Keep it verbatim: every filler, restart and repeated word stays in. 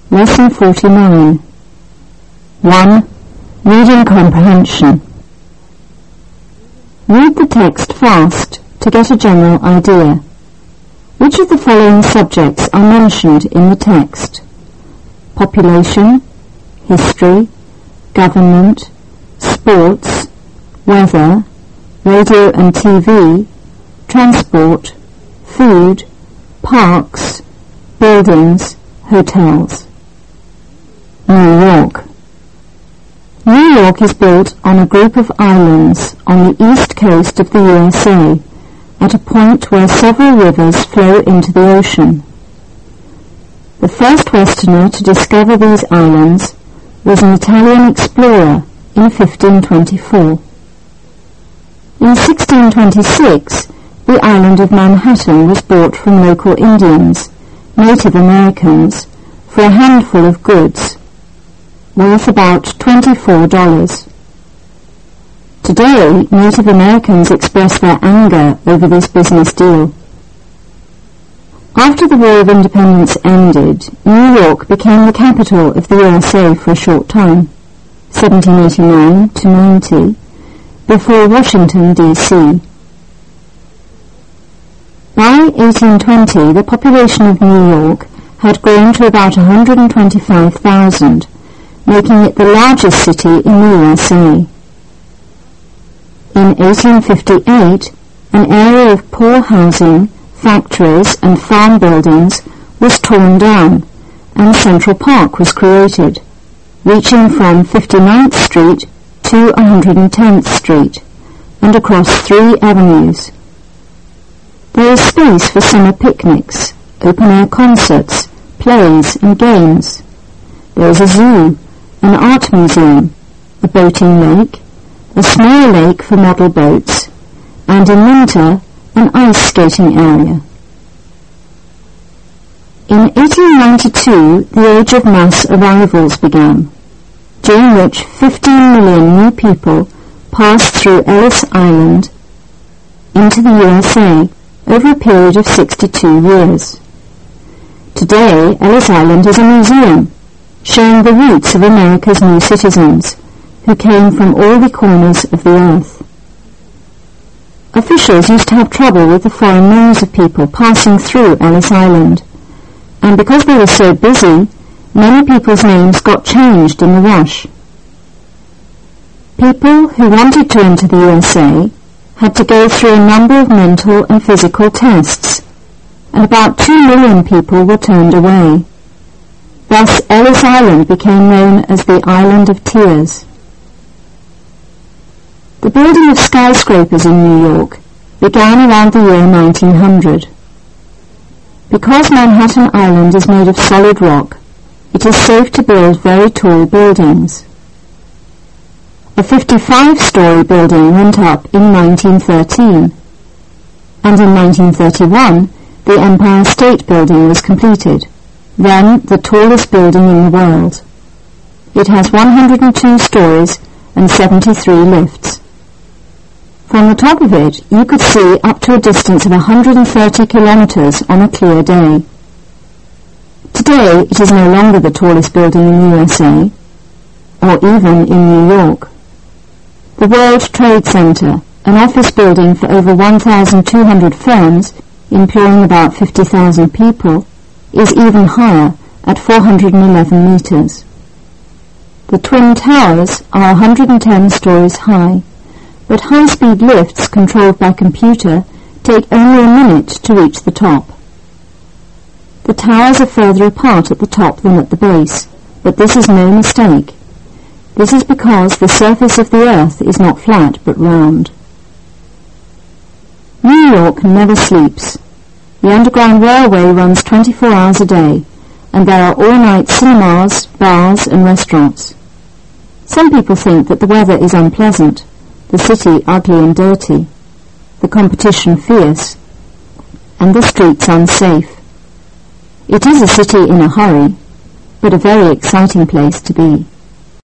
Lesson forty-nine. one. Reading comprehension. Read the text fast to get a general idea. Which of the following subjects are mentioned in the text? Population, history, government, sports, weather, radio and T V, transport, food, parks, buildings, hotels. New York. New York is built on a group of islands on the east coast of the U S A, at a point where several rivers flow into the ocean. The first Westerner to discover these islands was an Italian explorer in fifteen twenty-four. In sixteen twenty-six, the island of Manhattan was bought from local Indians, Native Americans, for a handful of goods, worth about twenty-four dollars. Today, Native Americans express their anger over this business deal. After the War of Independence ended, New York became the capital of the U S A for a short time, seventeen eighty-nine to ninety, before Washington, D C By eighteen twenty, the population of New York had grown to about one hundred twenty-five thousand, making it the largest city in the U S A. In eighteen fifty-eight, an area of poor housing, factories and farm buildings was torn down, and Central Park was created, reaching from fifty-ninth Street to one hundred tenth Street, and across three avenues. There is space for summer picnics, open-air concerts, plays and games. There is a zoo, an art museum, a boating lake, a small lake for model boats, and in winter, an ice skating area. In eighteen ninety-two, the age of mass arrivals began, during which fifteen million new people passed through Ellis Island into the U S A over a period of sixty-two years. Today, Ellis Island is a museum, showing the roots of America's new citizens, who came from all the corners of the earth. Officials used to have trouble with the foreign names of people passing through Ellis Island, and because they were so busy, many people's names got changed in the rush. People who wanted to enter the U S A had to go through a number of mental and physical tests, and about two million people were turned away. Thus, Ellis Island became known as the Island of Tears. The building of skyscrapers in New York began around the year nineteen hundred. Because Manhattan Island is made of solid rock, it is safe to build very tall buildings. A fifty-five story building went up in nineteen thirteen, and in nineteen thirty-one the Empire State Building was completed, then the tallest building in the world. It has one hundred two stories and seventy-three lifts. From the top of it, you could see up to a distance of one hundred thirty kilometers on a clear day. Today, it is no longer the tallest building in the U S A, or even in New York. The World Trade Center, an office building for over one thousand two hundred firms, employing about fifty thousand people, is even higher at four hundred eleven meters. The Twin Towers are one hundred ten stories high, but high-speed lifts controlled by computer take only a minute to reach the top. The towers are further apart at the top than at the base, but this is no mistake. This is because the surface of the earth is not flat but round. New York never sleeps. The Underground Railway runs twenty-four hours a day, and there are all-night cinemas, bars and restaurants. Some people think that the weather is unpleasant, the city ugly and dirty, the competition fierce, and the streets unsafe. It is a city in a hurry, but a very exciting place to be.